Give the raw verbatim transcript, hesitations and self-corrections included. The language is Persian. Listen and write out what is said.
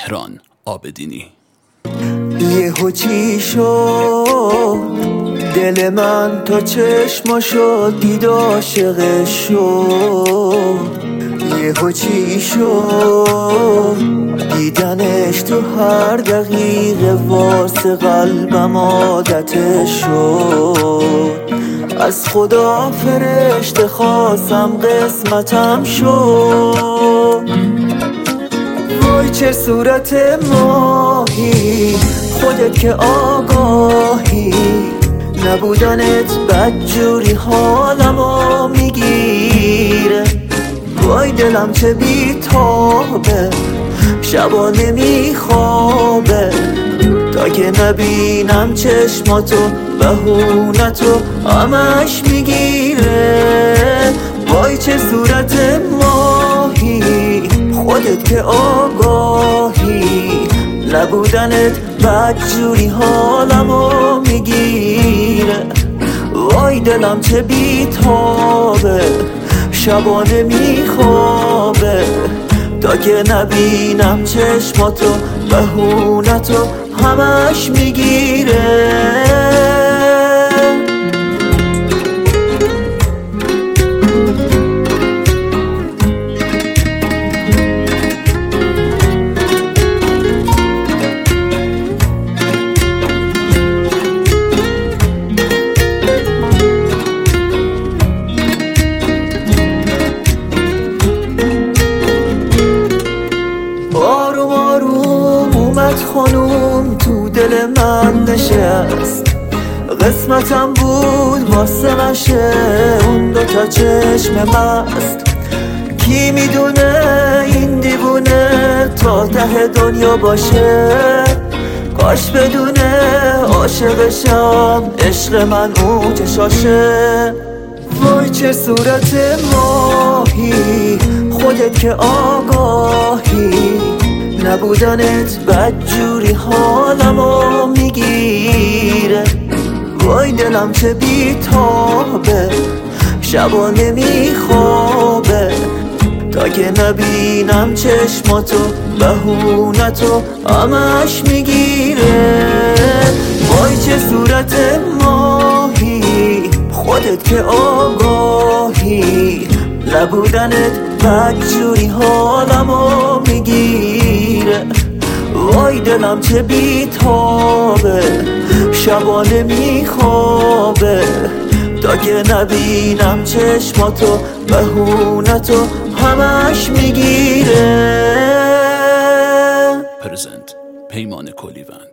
مهران عابدینی. یهو چی شد دل من تا چشماشو دید عاشق شد. یهو چی شد دیدنش تو هر دقیقه واسه قلبم عادتش شد. از خدا فرشته خواستم قسمتم شد. وای چه صورت ماهی خودت که آگاهی، نبودنت بدجوری حالمو میگیره. وای دلم چه بیتابه شبا نمیخوابه، تا که نبینم چشماتو بهونتو همش میگیره. وای چه صورت ماهی خودت که آگاهی، نبودنت بدجوری حالمو میگیره. وای دلم چه بیتابه شبا نمیخوابه، تا که نبینم چشماتو بهونتو همش میگیره. آروم آروم اومد خانوم تو دل من نشست. قسمتم بود واسه مشه اون دوتا چشم مست. کی میدونه این دیوونه تا ته دنیا باشه، کاش بدونه عاشقشم عشق من اون چشاشه. وای چه صورت ماهی خودت که آگاهی، نبودنت بدجوری حالمو میگیره. وای دلم چه بیتابه شبا نمیخوابه، تا که نبینم چشماتو بهونتو همش میگیره. وای چه صورت ماهی خودت که آگاهی، نبودنت بدجوری حالمو میگیره. وای دلم چه بیتابه شبا نمیخوابه، تا که نبینم چشماتو بهونتو همش میگیره. پرزنت پیمان کلیوند.